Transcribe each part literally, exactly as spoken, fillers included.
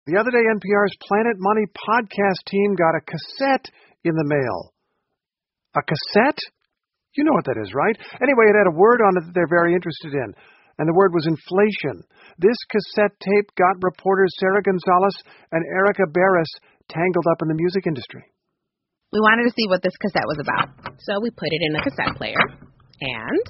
The other day, N P R's Planet Money podcast team got a cassette in the mail. A cassette? You know what that is, right? Anyway, it had a word on it that they're very interested in, and the word was inflation. This cassette tape got reporters Sarah Gonzalez and Erica Barris tangled up in the music industry. We wanted to see what this cassette was about, so we put it in a cassette player, and...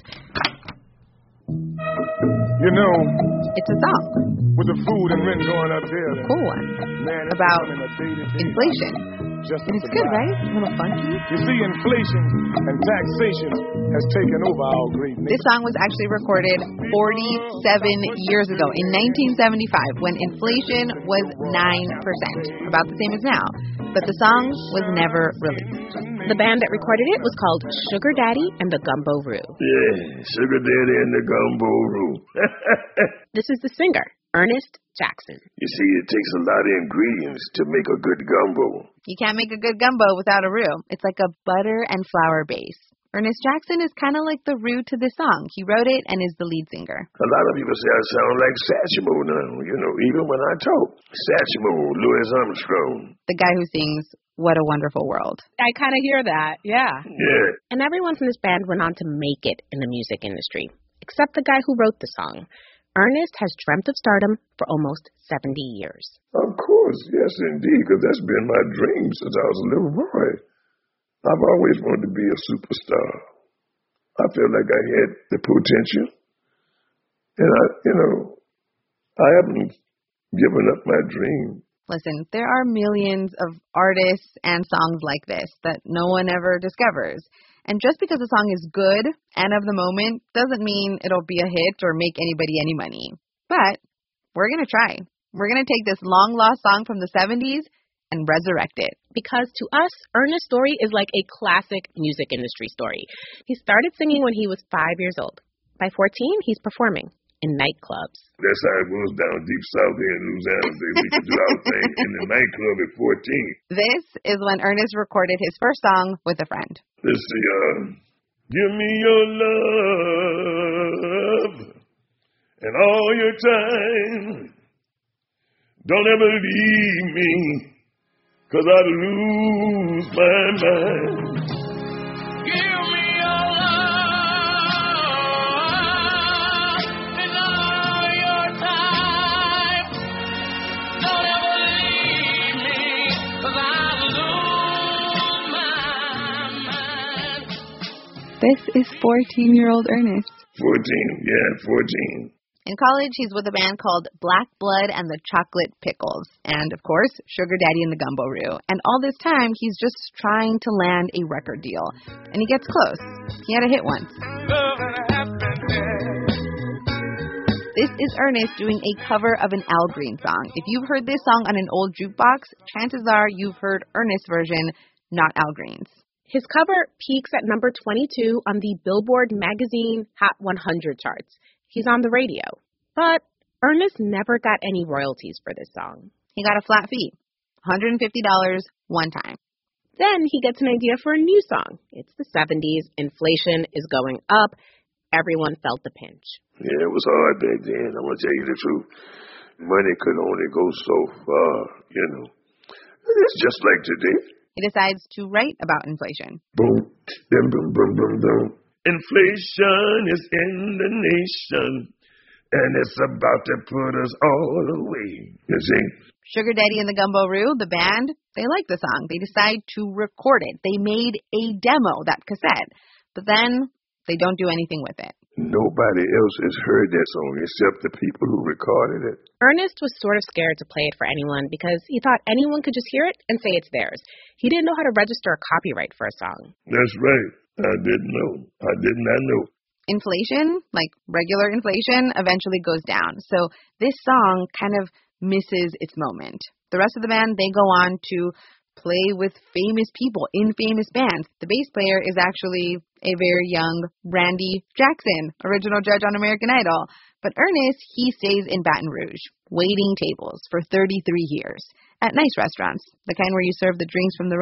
You know, it's a song. With the food and rent going up here. A cool one. Man, about inflation. Just and it's good, right? A little funky. You see, inflation and taxation has taken over our great nation. This song was actually recorded forty-seven years ago, in nineteen seventy-five, when inflation was nine percent, about the same as now. But the song was never released. The band that recorded it was called Sugar Daddy and the Gumbo Roo. Yeah, Sugar Daddy and the Gumbo Roo. This is the singer, Ernest Jackson. You see, it takes a lot of ingredients to make a good gumbo. You can't make a good gumbo without a roux. It's like a butter and flour base. Ernest Jackson is kind of like the roux to this song. He wrote it and is the lead singer. A lot of people say I sound like Satchmo now, you know, even when I talk. Satchmo, Louis Armstrong. The guy who sings What a Wonderful World. I kind of hear that, yeah. Yeah. And everyone from this band went on to make it in the music industry, except the guy who wrote the song. Ernest has dreamt of stardom for almost seventy years. Of course, yes, indeed, because that's been my dream since I was a little boy. I've always wanted to be a superstar. I feel like I had the potential. And, I, you know, I haven't given up my dream. Listen, there are millions of artists and songs like this that no one ever discovers. And just because a song is good and of the moment doesn't mean it'll be a hit or make anybody any money. But we're going to try. We're going to take this long-lost song from the seventies and resurrect it. Because to us, Ernest's story is like a classic music industry story. He started singing when he was five years old. By fourteen, he's performing in nightclubs. That's how it was down deep south here in Louisiana. We could do our thing in the nightclub at fourteen. This is when Ernest recorded his first song with a friend. Let's see, uh, give me your love and all your time. Don't ever leave me, 'cause I'd lose my mind. Give me your love and all your time. Don't ever leave me, 'cause I'd lose my mind. This is fourteen-year-old Ernest. fourteen, yeah, fourteen. In college, he's with a band called Black Blood and the Chocolate Pickles. And, of course, Sugar Daddy and the Gumbo Roo. And all this time, he's just trying to land a record deal. And he gets close. He had a hit once. This is Ernest doing a cover of an Al Green song. If you've heard this song on an old jukebox, chances are you've heard Ernest's version, not Al Green's. His cover peaks at number twenty-two on the Billboard magazine Hot one hundred charts. He's on the radio. But Ernest never got any royalties for this song. He got a flat fee, one hundred fifty dollars one time. Then he gets an idea for a new song. It's the seventies. Inflation is going up. Everyone felt the pinch. Yeah, it was hard back then. I'm going to tell you the truth. Money could only go so far, you know. It's just like today. He decides to write about inflation. Boom, boom, boom, boom, boom, boom. Inflation is in the nation, and it's about to put us all away. You see? Sugar Daddy and the Gumbo Roo, the band, they like the song. They decide to record it. They made a demo, that cassette. But then they don't do anything with it. Nobody else has heard that song except the people who recorded it. Ernest was sort of scared to play it for anyone because he thought anyone could just hear it and say it's theirs. He didn't know how to register a copyright for a song. That's right. I didn't know. I did not know. Inflation, like regular inflation, eventually goes down. So this song kind of misses its moment. The rest of the band, they go on to play with famous people in famous bands. The bass player is actually a very young Randy Jackson, original judge on American Idol. But Ernest, he stays in Baton Rouge, waiting tables for thirty-three years at nice restaurants, the kind where you serve the drinks from the right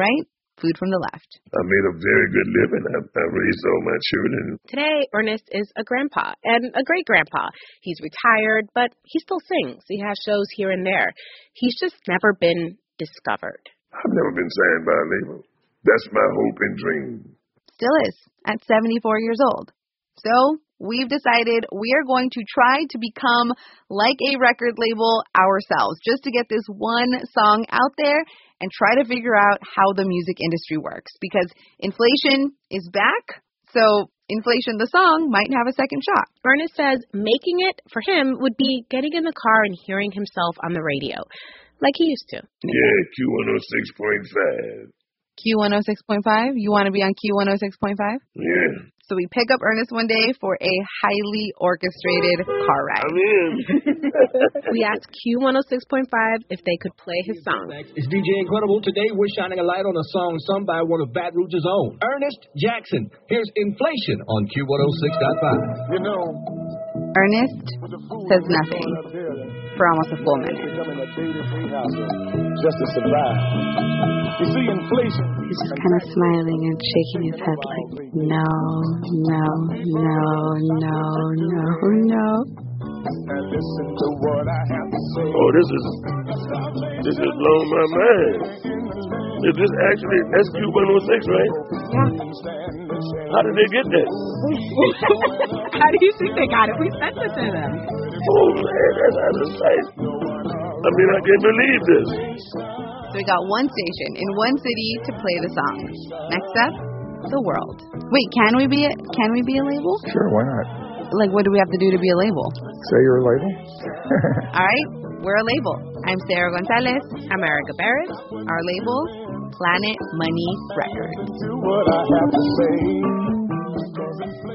Food from the Left. I made a very good living. I, I raised all my children. Today, Ernest is a grandpa and a great-grandpa. He's retired, but he still sings. He has shows here and there. He's just never been discovered. I've never been signed by a label. That's my hope and dream. Still is, at seventy-four years old. So we've decided we are going to try to become like a record label ourselves, just to get this one song out there and try to figure out how the music industry works. Because inflation is back, so Inflation the song might have a second shot. Ernest says making it for him would be getting in the car and hearing himself on the radio, like he used to. Yeah, Q one oh six point five. Q one oh six point five? You want to be on Q one oh six point five? Yeah. So we pick up Ernest one day for a highly orchestrated car ride. I'm in. We asked Q one oh six point five if they could play his song. It's D J Incredible. Today we're shining a light on a song sung by one of Baton Rouge's own, Ernest Jackson. Here's Inflation on Q one oh six point five. You know, Ernest says nothing for almost a full minute. just to survive. You see, inflation. He's just kind of smiling and shaking his head like, no, no, no, no, no, no. And listen to what I have to say. Oh, this is this is blowing my mind. Is this actually S Q one oh six, right? Yeah. How did they get that? How do you think they got it? We sent it to them. Oh man, that's out of sight. I mean, I can't believe this. So we got one station in one city to play the song. Next up, the world. Wait, can we be a, can we be a label? Sure, why not? Like, what do we have to do to be a label? Say you're a label. All right, we're a label. I'm Sarah Gonzalez. I'm Erica Barrett. Our label, Planet Money Records. Do what I have to say.